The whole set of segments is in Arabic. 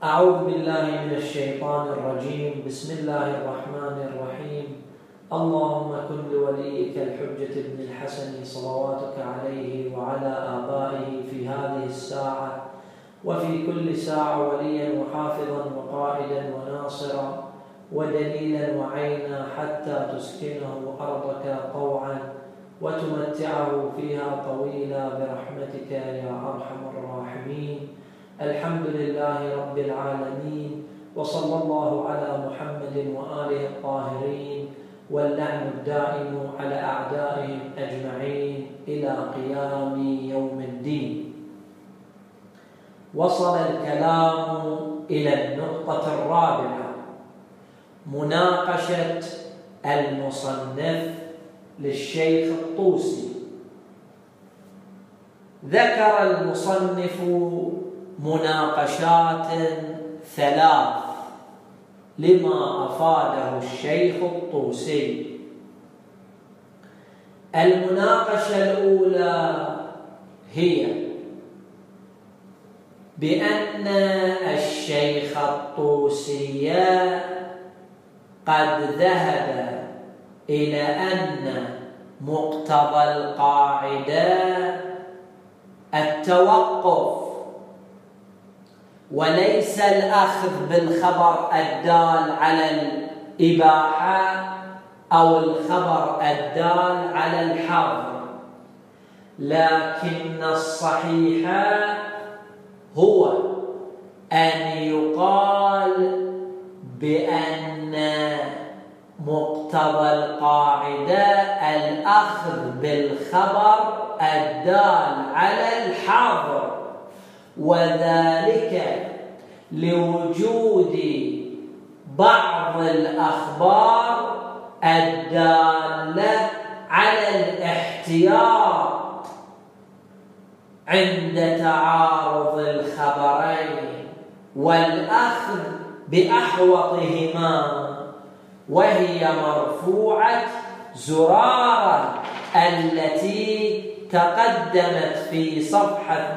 أعوذ بالله من الشيطان الرجيم. بسم الله الرحمن الرحيم. اللهم كن لوليك الحجة بن الحسن صلواتك عليه وعلى آبائه في هذه الساعة وفي كل ساعة وليا وحافظا وقائدا وناصرا ودليلا وعينا حتى تسكنه أرضك طوعا وتمتعه فيها طويلا برحمتك يا أرحم الراحمين. الحمد لله رب العالمين، وصلى الله على محمد وآله الطاهرين، واللعن الدائم على أعدائهم أجمعين إلى قيام يوم الدين. وصل الكلام إلى النقطة الرابعة، مناقشة المصنف للشيخ الطوسي. ذكر المصنف مناقشات ثلاث لما أفاده الشيخ الطوسي. المناقشة الأولى هي بأن الشيخ الطوسي قد ذهب إلى أن مقتضى القاعدة التوقف وليس الأخذ بالخبر الدال على الإباحة أو الخبر الدال على الحظر، لكن الصحيح هو أن يقال بأن مقتضى القاعدة الأخذ بالخبر الدال على الحظر، وذلك لوجود بعض الأخبار الدالة على الاحتياط عند تعارض الخبرين والأخذ بأحوطهما، وهي مرفوعة زرارة التي تقدمت في صفحة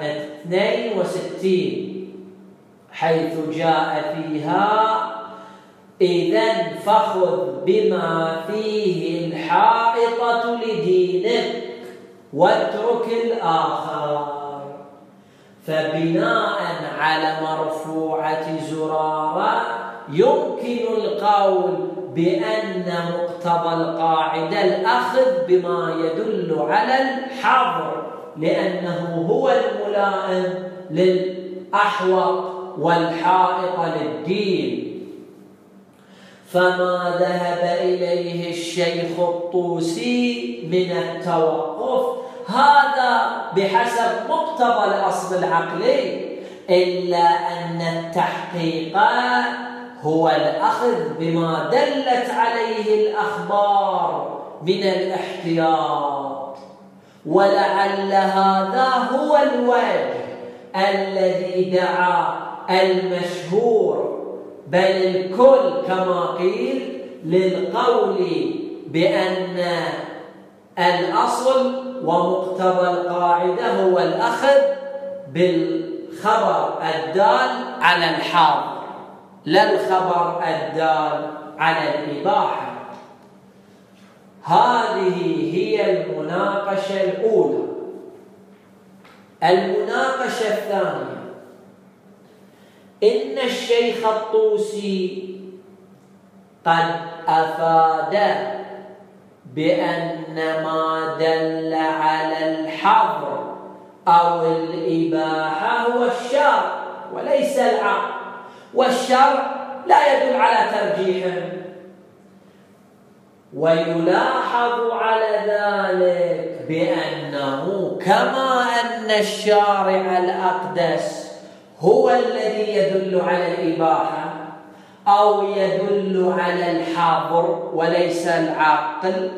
62 حيث جاء فيها: إذن فخذ بما فيه الحائطة لدينك واترك الآخر. فبناء على مرفوعة زرارة يمكن القول بأن مقتضى القاعدة الأخذ بما يدل على الحظر، لأنه هو الملائم للأحوط والحائط للدين. فما ذهب إليه الشيخ الطوسي من التوقف هذا بحسب مقتضى الأصل العقلي، إلا أن التحقيق هو الأخذ بما دلت عليه الأخبار من الاحتياط، ولعل هذا هو الوجه الذي دعا المشهور بل الكل كما قيل للقول بأن الأصل ومقتضى القاعدة هو الأخذ بالخبر الدال على الحاضر لا الخبر الدال على الإباحة. هذه هي المناقشة الأولى. المناقشة الثانية: إن الشيخ الطوسي قد أفاد بأن ما دل على الحظر أو الإباحة هو الشرع وليس العقل، والشرع لا يدل على ترجيحه. ويلاحظ على ذلك بأنه كما أن الشارع الأقدس هو الذي يدل على الإباحة أو يدل على الحظر وليس العقل،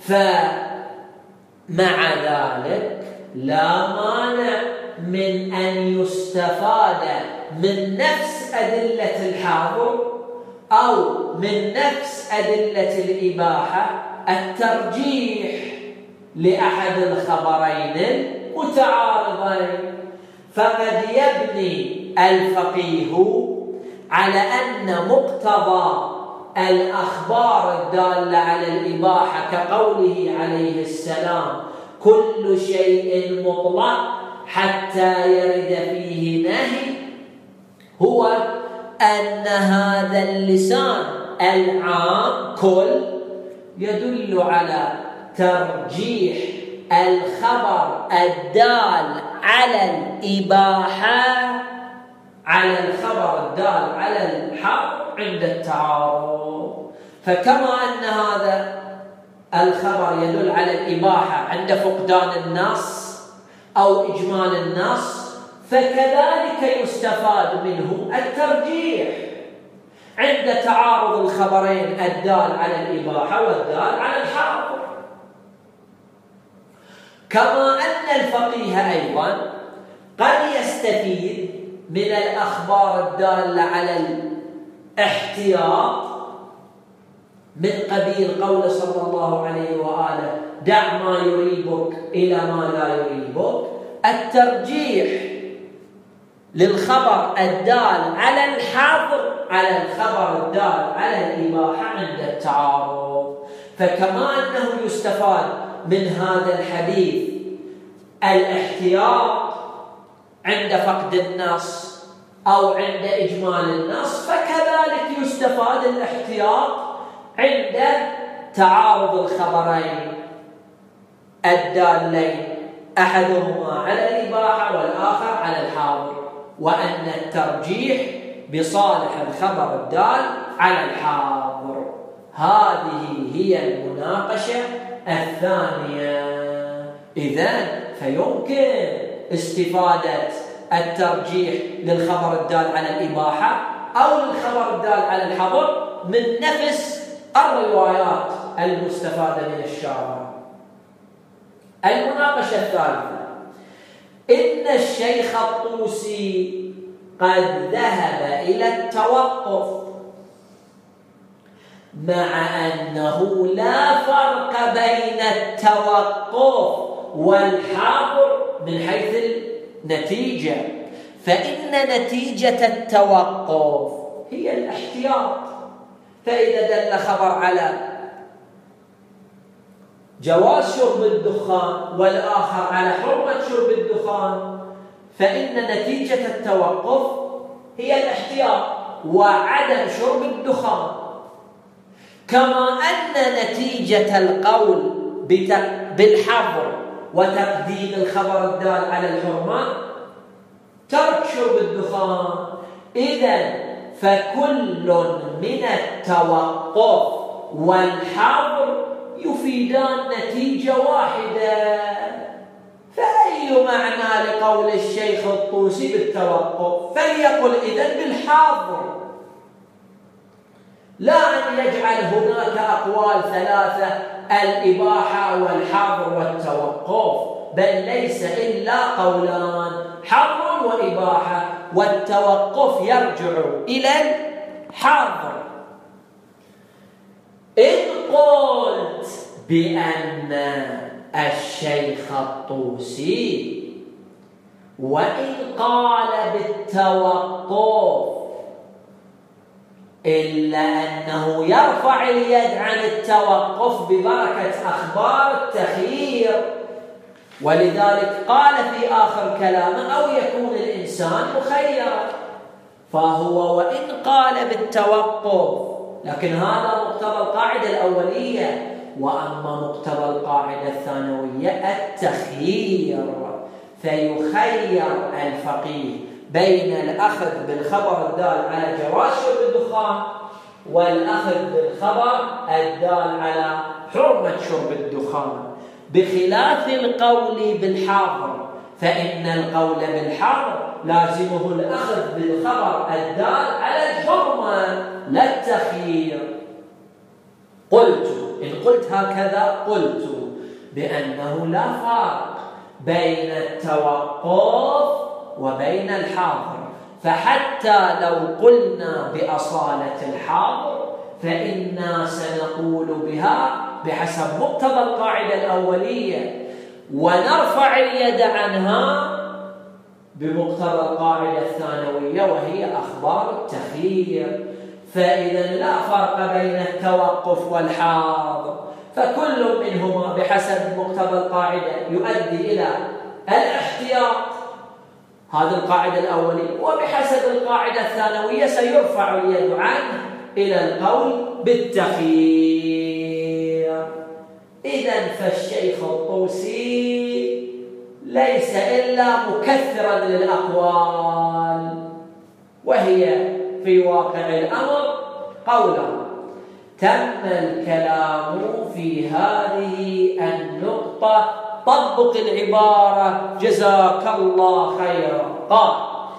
فمع ذلك لا مانع من أن يستفاد من نفس أدلة الحظر أو من نفس أدلة الإباحة الترجيح لأحد الخبرين المتعارضين. فقد يبني الفقيه على أن مقتضى الأخبار الدالة على الإباحة كقوله عليه السلام كل شيء مطلق حتى يرد فيه نهي، هو أن هذا اللسان العام كل يدل على ترجيح الخبر الدال على الإباحة على الخبر الدال على الحظر عند التعارض. فكما أن هذا الخبر يدل على الإباحة عند فقدان النص أو إجمال النص، فكذلك يستفاد منه الترجيح عند تعارض الخبرين الدال على الإباحة والدال على الحظر. كما أن الفقيه أيضا قد يستفيد من الأخبار الدالة على الاحتياط من قبيل قول صلى الله عليه وآله دع ما يريبك إلى ما لا يريبك، الترجيح للخبر الدال على الحظر على الخبر الدال على الإباحة عند التعارض. فكما أنه يستفاد من هذا الحديث الاحتياط عند فقد النص أو عند إجمال النص، فكذلك يستفاد الاحتياط عند تعارض الخبرين الدالين أحدهما على الإباحة والآخر على الحاضر، وأن الترجيح بصالح الخبر الدال على الحاضر. هذه هي المناقشة الثانية. إذن فيمكن استفادة الترجيح للخبر الدال على الإباحة أو للخبر الدال على الحظر من نفس الروايات المستفادة من الشارع. المناقشة الثالثة: إن الشيخ الطوسي قد ذهب إلى التوقف، مع أنه لا فرق بين التوقف والحظر من حيث النتيجة، فإن نتيجة التوقف هي الاحتياط. فإذا دل خبر على جواز شرب الدخان والآخر على حرمة شرب الدخان، فإن نتيجة التوقف هي الاحتياط وعدم شرب الدخان. كما أن نتيجة القول بالحظر وتقديم الخبر الدال على الحرمة ترك شرب الدخان. إذن فكل من التوقف والحظر يفيدان نتيجة واحدة. فأي معنى لقول الشيخ الطوسي بالتوقف؟ فليقل إذن بالحظر، لا أن يجعل هناك أقوال ثلاثة: الإباحة والحظر والتوقف، بل ليس إلا قولان: حظر وإباحة، والتوقف يرجع إلى الحظر. إن قلت بأن الشيخ الطوسي وإن قال بالتوقف إلا أنه يرفع اليد عن التوقف ببركة أخبار التخيير، ولذلك قال في آخر كلامه: أو يكون الإنسان مخيرا. فهو وإن قال بالتوقف، لكن هذا مقتضى القاعدة الأولية، وأما مقتضى القاعدة الثانوية التخيير، فيخير الفقيه بين الأخذ بالخبر الدال على جواز شرب الدخان والأخذ بالخبر الدال على حرمة شرب الدخان، بخلاف القول بالحظر، فإن القول بالحظر لازمه الأخذ بالخبر الدال على الحرمة لا التخيير. إن قلت هكذا قلت بأنه لا فرق بين التوقف وبين الحاضر، فحتى لو قلنا بأصالة الحاضر فإنا سنقول بها بحسب مقتضى القاعدة الأولية، ونرفع اليد عنها بمقتضى القاعدة الثانوية وهي أخبار التخيير. فإذا لا فرق بين التوقف والحاضر، فكل منهما بحسب مقتضى القاعدة يؤدي إلى الاحتياط، هذه القاعدة الأولية، وبحسب القاعدة الثانوية سيرفع اليد عنه إلى القول بالتخيير. إذن فالشيخ الطوسي ليس إلا مكثرا للأقوال، وهي في واقع الأمر قوله: تم الكلام في هذه النقطة، طبق العبارة جزاك الله خيرا. قال: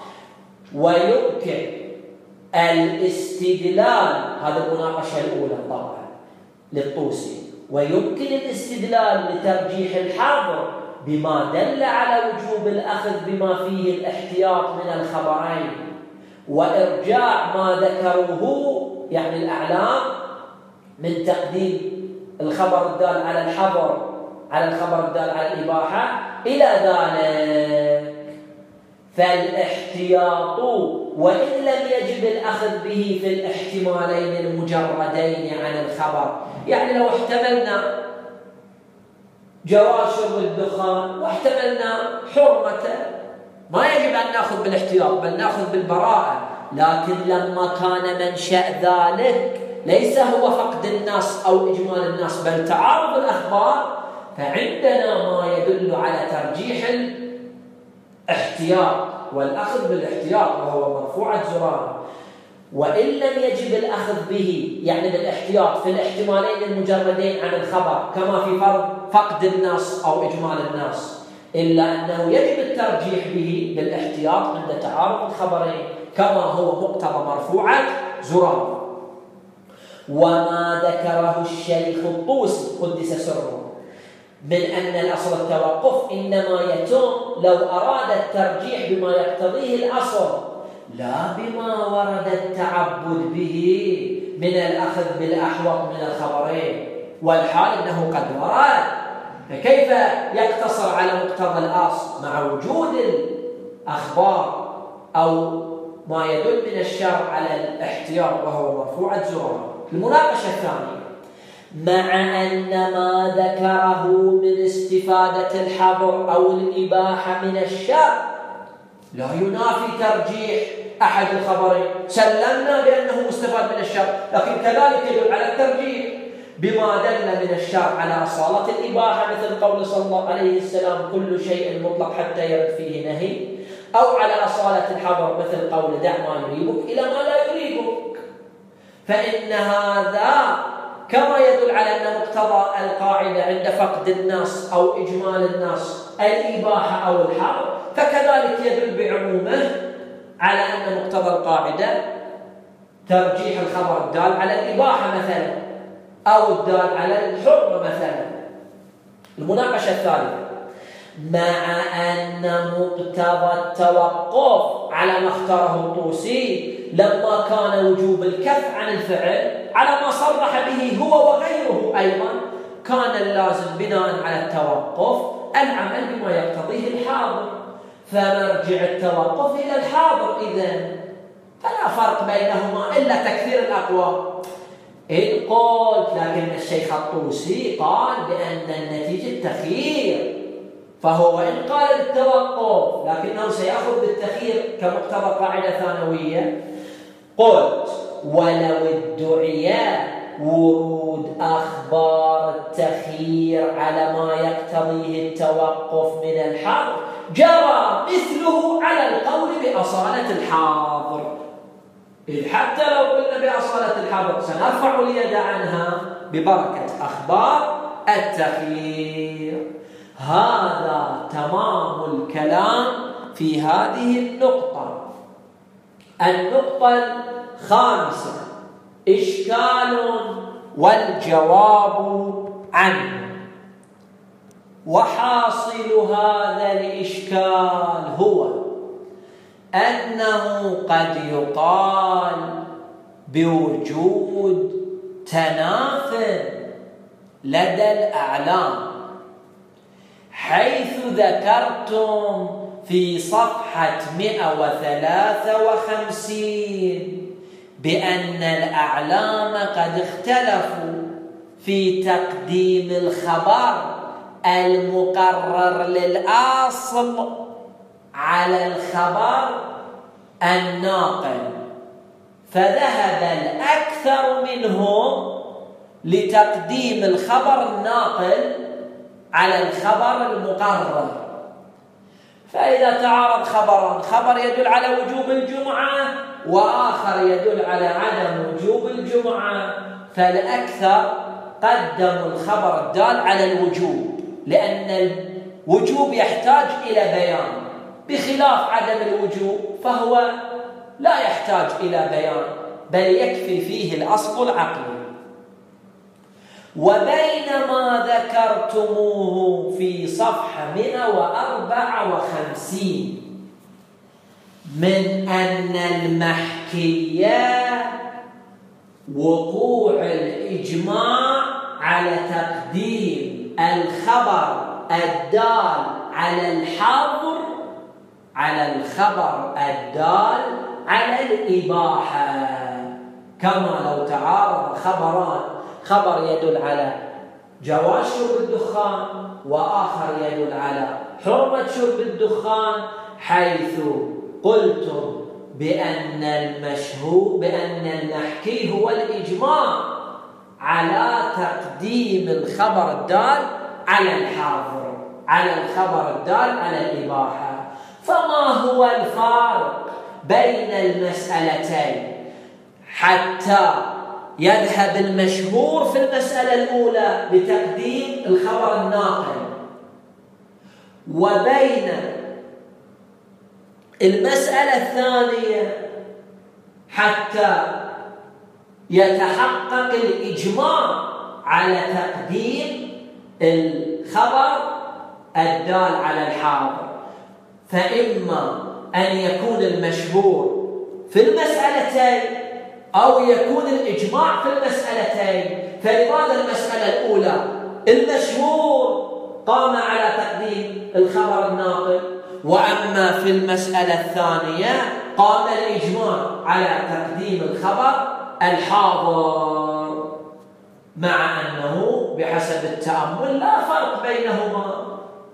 ويمكن الاستدلال، هذا المناقشة الأولى طبعا للطوسي، ويمكن الاستدلال لترجيح الحاضر بما دل على وجوب الأخذ بما فيه الاحتياط من الخبرين، وإرجاع ما ذكروه يعني الأعلام من تقديم الخبر الدال على الحظر على الخبر الدال على الإباحة إلى ذلك. فالاحتياط وإن لم يجب الأخذ به في الاحتمالين المجردين عن الخبر، يعني لو احتملنا جواز شرب الدخان واحتملنا حرمته، ما يجب أن نأخذ بالاحتياط بل نأخذ بالبراءة. لكن لما كان منشأ ذلك ليس هو فقد النص أو إجمال النص بل تعارض الأخبار، فعندنا ما يدل على ترجيح الاحتياط والأخذ بالاحتياط، وهو مرفوعة زرارة. وإن لم يجب الأخذ به يعني بالاحتياط في الاحتمالين المجردين عن الخبر كما في فقد النص أو إجمال النص، إلا أنه يجب الترجيح به بالاحتياط عند تعارض الخبرين كما هو مقتضى مرفوعة زرارة. وما ذكره الشيخ الطوسي قدس سره من أن الأصل التوقف إنما يتم لو أراد الترجيح بما يقتضيه الأصل، لا بما ورد التعبد به من الأخذ بالأحوط من الخبرين، والحال أنه قد ورد، فكيف يقتصر على مقتضى الأصل مع وجود الأخبار أو ما يدل من الشرع على الاحتياط وهو مرفوعة زرارة. المناقشة الثانية: مع أن ما ذكره من استفادة الحظر أو الإباحة من الشرع لا ينافي ترجيح أحد الخبرين، سلمنا بأنه مستفاد من الشرع، لكن كذلك يدل على الترجيح بما دل من الشرع على أصالة الإباحة، مثل قول صلى الله عليه وسلم: كل شيء مطلق حتى يرد فيه نهي، أو على أصالة الحظر مثل قول: دع ما يريبك إلى ما لا يريبك. فإن هذا كما يدل على أن مقتضى القاعدة عند فقد النص أو إجمال النص الإباحة أو الحظر، فكذلك يدل بعمومه على أن مقتضى القاعدة ترجيح الخبر الدال على الإباحة مثلا أو الدال على الحرمة مثلا. المناقشة الثالثة: مع أن مقتضى التوقف على ما اختاره الطوسي لما كان وجوب الكف عن الفعل على ما صرح به هو وغيره أيضا، كان اللازم بناء على التوقف العمل بما يقتضيه الحاضر، فمرجع التوقف إلى الحاضر. إذن فلا فرق بينهما إلا تكثير الأقوال. إن قلت لكن الشيخ الطوسي قال بأن النتيجة التخيير، فهو وإن قال التوقف لكنه سيأخذ بالتخيير كمقتضى قاعدة ثانوية. قلت: ولو ادعي ورود أخبار التخيير على ما يقتضيه التوقف من الحظر جرى مثله على القول بأصالة الحاضر، إذ حتى لو قلنا بأصالة الحظر سنرفع اليد عنها ببركة أخبار التخيير. هذا تمام الكلام في هذه النقطة. النقطة الخامسة: إشكال والجواب عنه. وحاصل هذا الإشكال هو أنه قد يقال بوجود تناف لدى الأعلام، حيث ذكرتم في صفحة 153 بأن الأعلام قد اختلفوا في تقديم الخبر المقرر للأصل على الخبر الناقل، فذهب الأكثر منهم لتقديم الخبر الناقل على الخبر المقرر. فإذا تعارض خبران، خبر يدل على وجوب الجمعة وآخر يدل على عدم وجوب الجمعة، فالأكثر قدموا الخبر الدال على الوجوب، لأن الوجوب يحتاج إلى بيان، بخلاف عدم الوجوب فهو لا يحتاج إلى بيان بل يكفي فيه الأصل العقلي. وبينما ذكرتموه في صفحة 154 من أن المحكية وقوع الإجماع على تقديم الخبر الدال على الحظر على الخبر الدال على الإباحة، كما لو تعارض خبران، خبر يدل على جواز شرب الدخان وآخر يدل على حرمة شرب الدخان، حيث قلتم بأن المحكي هو الإجماع على تقديم الخبر الدال على الحاضر على الخبر الدال على الإباحة. فما هو الفارق بين المسألتين حتى يذهب المشهور في المسألة الأولى بتقديم الخبر الناقل، وبين المسألة الثانية حتى يتحقق الإجماع على تقديم الخبر الدال على الحاضر؟ فإما أن يكون المشهور في المسألتين أو يكون الإجماع في المسألتين. فلماذا المسألة الأولى المشهور قام على تقديم الخبر الناقل، وأما في المسألة الثانية قام الإجماع على تقديم الخبر الحاضر، مع أنه بحسب التأمل لا فرق بينهما؟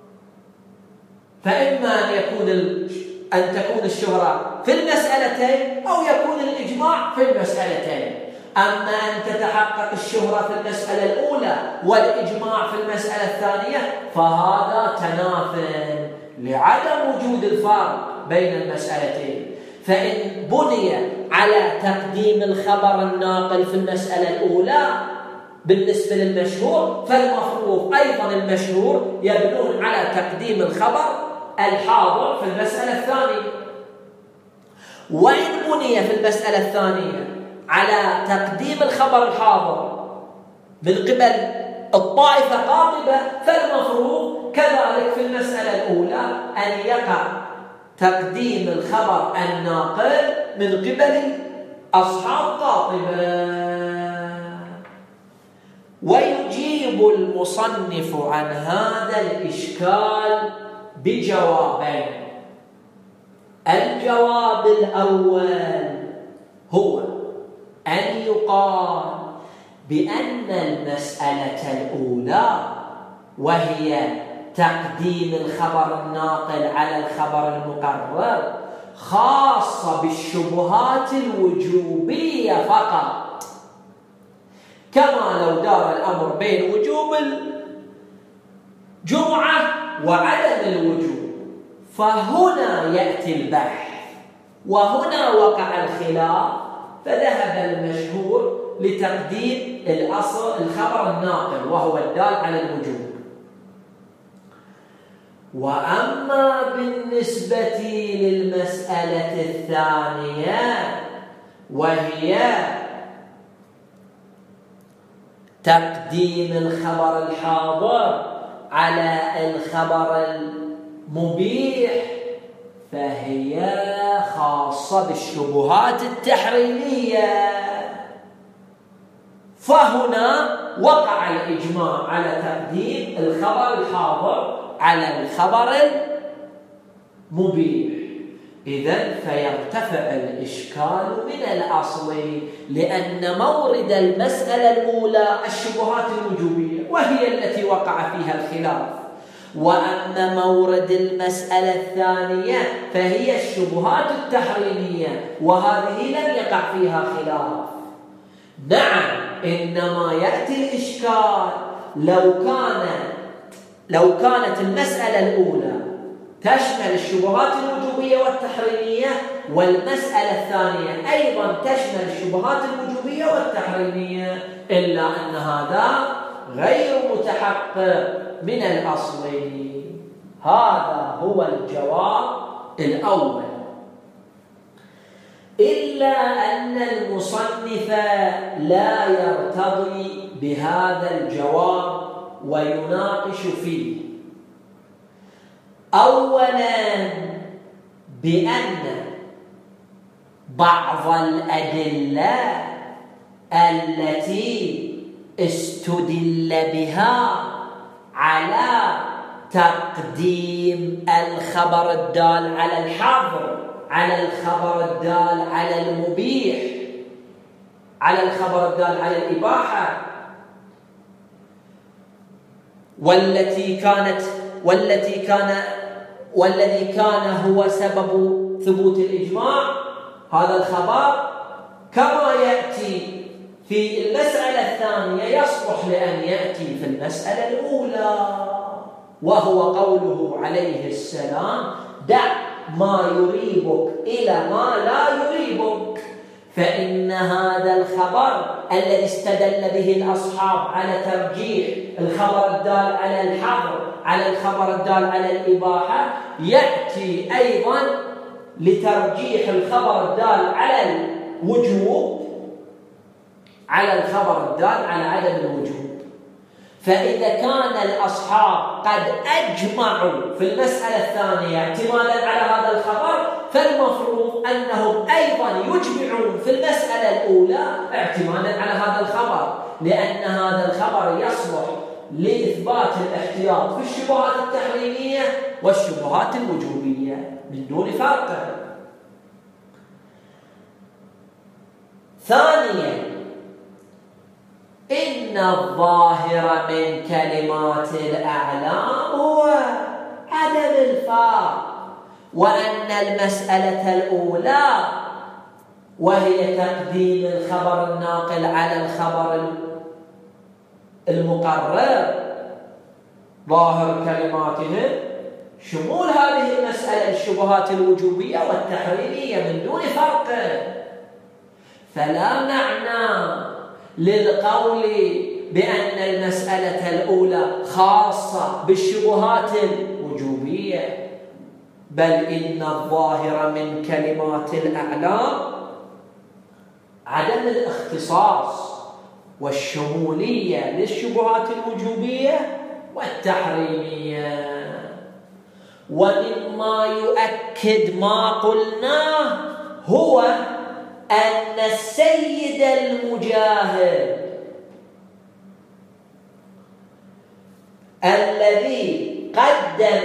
فإما أن تكون الشهرة في المسألتين أو يكون الإجماع في المسألتين. أما أن تتحقق الشهرة في المسألة الأولى والإجماع في المسألة الثانية فهذا تناف لعدم وجود الفرق بين المسألتين. فإن بني على تقديم الخبر الناقل في المسألة الأولى بالنسبة للمشهور، فالمفروض أيضا المشهور يبنون على تقديم الخبر الحاضر في المسألة الثانية. وإن بني في المسألة الثانية على تقديم الخبر الحاضر من قبل الطائفة قاطبة، فالمفروض كذلك في المسألة الأولى أن يقع تقديم الخبر الناقل من قبل أصحاب قاطبة. ويجيب المصنف عن هذا الإشكال بجوابين. الجواب الأول هو أن يقال بأن المسألة الأولى وهي تقديم الخبر الناقل على الخبر المقرر خاصة بالشبهات الوجوبية فقط، كما لو دار الأمر بين وجوب الجمعة وعدم الوجوب، فهنا يأتي البحث وهنا وقع الخلاف، فذهب المشهور لتقديم الخبر الناقل وهو الدال على الوجوب. وأما بالنسبة للمسألة الثانية وهي تقديم الخبر الحاضر على الخبر المبيح، فهي خاصة بالشبهات التحريمية، فهنا وقع الإجماع على تقديم الخبر الحاضر على الخبر مبيح. إذن فيرتفع الإشكال من الأصل، لأن مورد المسألة الأولى الشبهات الوجوبية وهي التي وقع فيها الخلاف، وأما مورد المسألة الثانية فهي الشبهات التحريمية وهذه لم يقع فيها خلاف. نعم، إنما يأتي الإشكال لو كانت المسألة الأولى تشمل الشبهات الوجوبية والتحريمية، والمسألة الثانية أيضا تشمل الشبهات الوجوبية والتحريمية، إلا أن هذا غير متحقق من الأصل. هذا هو الجواب الأول. إلا أن المصنف لا يرتضي بهذا الجواب ويناقش فيه. أولا بأن بعض الأدلة التي استدل بها على تقديم الخبر الدال على الحظر على الخبر الدال على المبيح على الخبر الدال على الإباحة، والذي كان هو سبب ثبوت الإجماع، هذا الخبر كما يأتي في المسألة الثانية يصلح لأن يأتي في المسألة الأولى، وهو قوله عليه السلام: دع ما يريبك إلى ما لا يريبك. فإن هذا الخبر الذي استدل به الأصحاب على ترجيح الخبر الدال على الحظر على الخبر الدال على الإباحة يأتي أيضا لترجيح الخبر الدال على الوجوب على الخبر الدال على عدم الوجوب. فإذا كان الأصحاب قد أجمعوا في المسألة الثانية اعتمادا على هذا الخبر، فالمفروض أنهم أيضا يجمعون في المسألة الأولى اعتمادا على هذا الخبر، لأن هذا الخبر يصلح لإثبات الاحتياط في الشبهات التحريمية والشبهات الوجوبية من دون فرق. ثانيا، إن الظاهر من كلمات الأعلام هو عدم الفرق، وأن المسألة الأولى وهي تقديم الخبر الناقل على الخبر المقرر ظاهر كلماتهم شمول هذه المسألة الشبهات الوجوبية والتحريمية من دون فرق. فلا معنى للقول بأن المسألة الأولى خاصة بالشبهات الوجوبية، بل إن الظاهر من كلمات الأعلام عدم الاختصاص والشمولية للشبهات الوجوبية والتحريمية. ومما يؤكد ما قلناه هو أن السيد المجاهد الذي قدم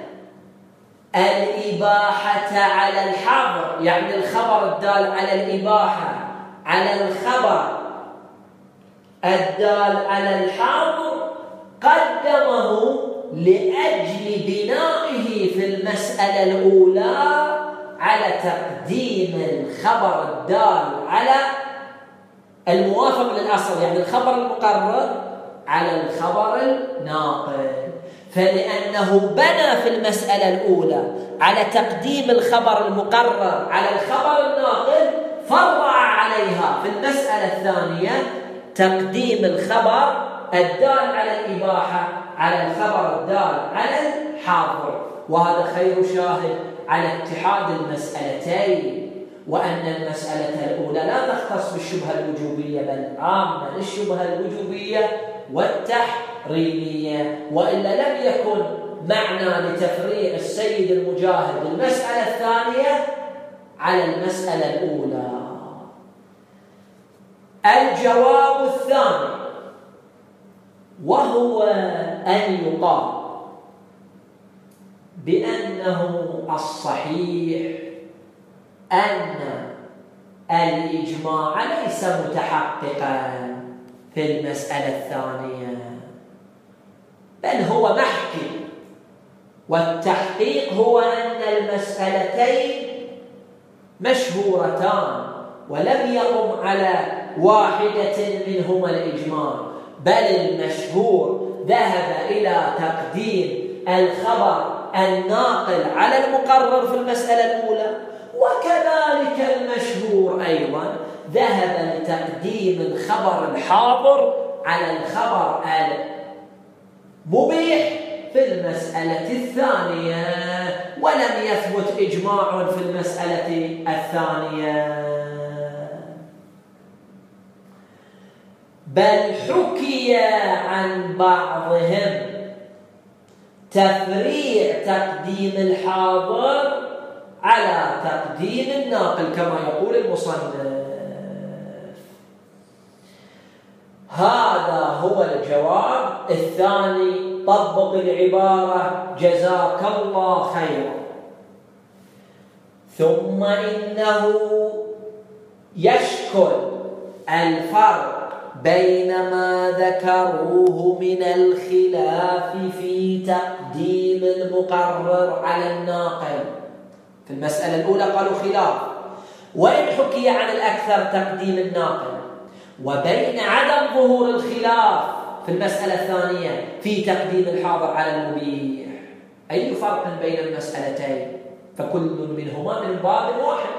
الإباحة على الحظر، يعني الخبر الدال على الإباحة على الخبر الدال على الحظر، قدمه لأجل بنائه في المسألة الأولى على تقديم الخبر الدال على الموافق للأصل، يعني الخبر المقرر على الخبر الناقل. فلأنه بنى في المسألة الأولى على تقديم الخبر المقرر على الخبر الناقل، فرع عليها في المسألة الثانية تقديم الخبر الدال على الإباحة على الخبر الدال على الحاضر. وهذا خير شاهد على اتحاد المسألتين، وأن المسألة الأولى لا تختص بالشبهة الوجوبية بل عامة للشبهة الوجوبية والتحريمية، وإلا لم يكن معنى لتفريع السيد المجاهد المسألة الثانية على المسألة الأولى. الجواب الثاني وهو أن يقال بأنه الصحيح أن الإجماع ليس متحققا في المسألة الثانية، بل هو محكي، والتحقيق هو أن المسألتين مشهورتان ولم يقم على واحدة منهما الإجماع، بل المشهور ذهب إلى تقديم الخبر الناقل على المقرر في المسألة الأولى، وكذلك المشهور أيضا ذهب لتقديم الخبر الحاضر على الخبر المبيح في المسألة الثانية، ولم يثبت إجماع في المسألة الثانية، بل حكي عن بعضهم تفريع تقديم الحاضر على تقديم الناقل كما يقول المصنف. هذا هو الجواب الثاني. طبق العبارة جزاك الله خيرا. ثم إنه يشكل الفرق بين ما ذكروه من الخلاف في تقديم المقرر على الناقل. في المسألة الأولى قالوا خلاف، وإن حكي عن الأكثر تقديم الناقل، وبين عدم ظهور الخلاف في المسألة الثانية في تقديم الحاضر على المبيح. أي فرق بين المسألتين؟ فكل منهما من باب واحد.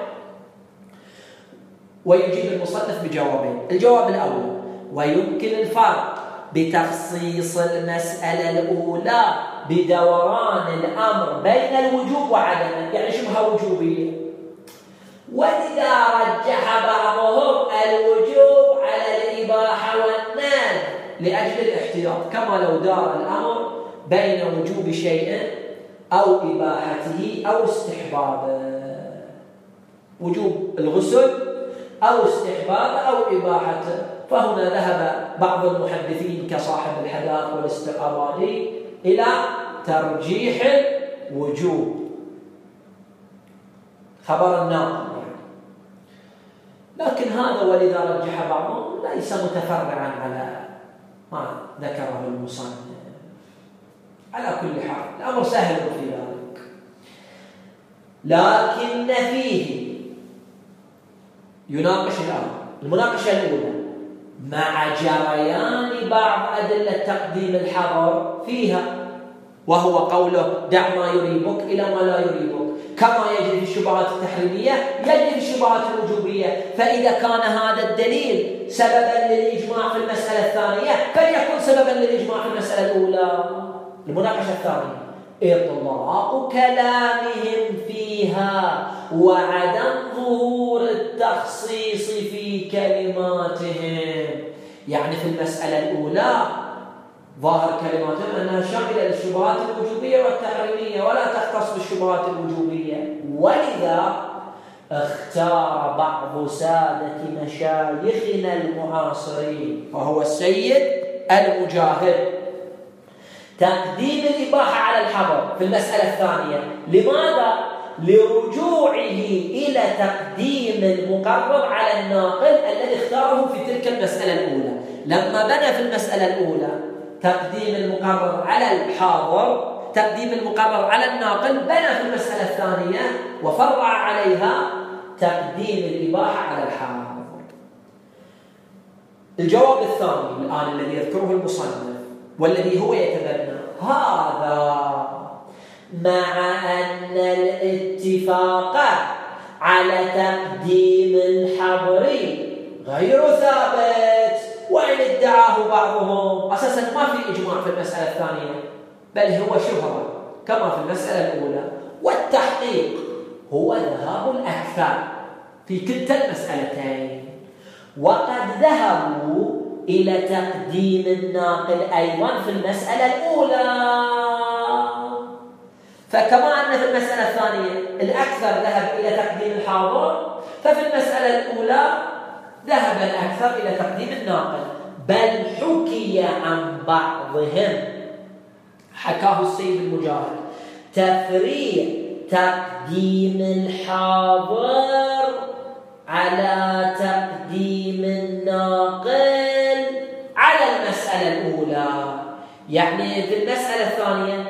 ويجيب المصنف بجوابين. الجواب الأول: ويمكن الفرق بتخصيص المسألة الأولى بدوران الأمر بين الوجوب وعدمه، يعني شبه وجوبية، ولذا رجح بعضهم الوجوب على الإباحة والندب لأجل الاحتياط، كما لو دار الأمر بين وجوب شيء أو إباحته أو استحبابه، وجوب الغسل أو استحبابه أو إباحته. فهنا ذهب بعض المحدثين كصاحب الحدائق والاستقاماني إلى ترجيح الوجوب، خبر الناقل يعني. لكن هذا ولذا رجح بعضهم ليس متفرعا على ما ذكره المصنف. على كل حال الأمر سهل في ذلك، لكن فيه يناقش المناقشة الأولى مع جريان بعض أدلة تقديم الحظر فيها، وهو قوله دع ما يريبك إلى ما لا يريبك، كما يجري في الشبهات التحريمية يجري في الشبهات الوجوبية. فإذا كان هذا الدليل سببا للإجماع في المسألة الثانية فليكن سببا للإجماع في المسألة الأولى. المناقشة الثانية: إطلاق كلامهم فيها وعدم ظهور التخصيص في كلماتهم. يعني في المسألة الأولى ظاهر كلماتهم أنها شاملة للشبهات الوجوبية والتحريمية ولا تختص بالشبهات الوجوبية، ولذا اختار بعض سادة مشايخنا المعاصرين وهو السيد المجاهد تقديم الإباحة على الحظر في المسألة الثانية. لماذا؟ لرجوعه إلى تقديم المقرر على الناقل الذي اختاره في تلك المسألة الأولى. لما بنى في المسألة الأولى تقديم المقرر على الحاضر، تقديم المقرر على الناقل، بنى في المسألة الثانية وفرع عليها تقديم الإباحة على الحاضر. الجواب الثاني الآن الذي يذكره المصنف والذي هو يتبنى هذا: مع أن الاتفاق على تقديم الحظر غير ثابت، وإن ادعاه بعضهم أساسا ما في إجماع في المسألة الثانية، بل هو شهرة كما في المسألة الأولى، والتحقيق هو ذهاب الأكثر في كلتا المسألتين. وقد ذهبوا إلى تقديم الناقل أيضا في المسألة الأولى، فكما أن في المسألة الثانية الأكثر ذهب إلى تقديم الحاضر، ففي المسألة الأولى ذهب الأكثر إلى تقديم الناقل. بل حكي عن بعضهم، حكاه السيد المجاهد، تفريع تقديم الحاضر على تقديم الناقل على المسألة الأولى. يعني في المسألة الثانية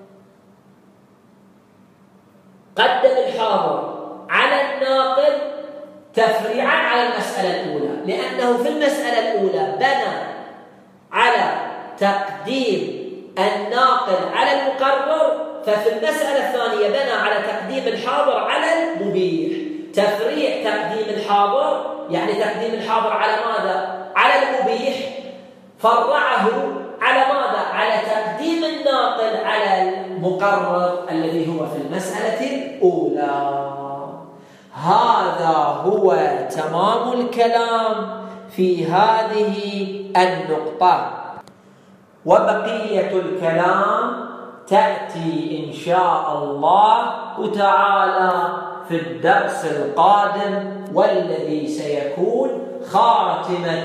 قدم الحاضر على الناقل تفريعا على المسألة الأولى، لأنه في المسألة الأولى بنى على تقديم الناقل على المقرر، ففي المسألة الثانية بنى على تقديم الحاضر على المبيح. تفريع تقديم الحاضر يعني تقديم الحاضر على ماذا؟ على المبيح، فرعه على ماذا؟ على تقديم الناقل على المقرر الذي هو في المسألة الأولى. هذا هو تمام الكلام في هذه النقطة، وبقية الكلام تأتي إن شاء الله تعالى في الدرس القادم، والذي سيكون خاتمة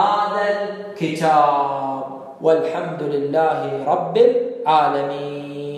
هذا الكتاب. والحمد لله رب العالمين.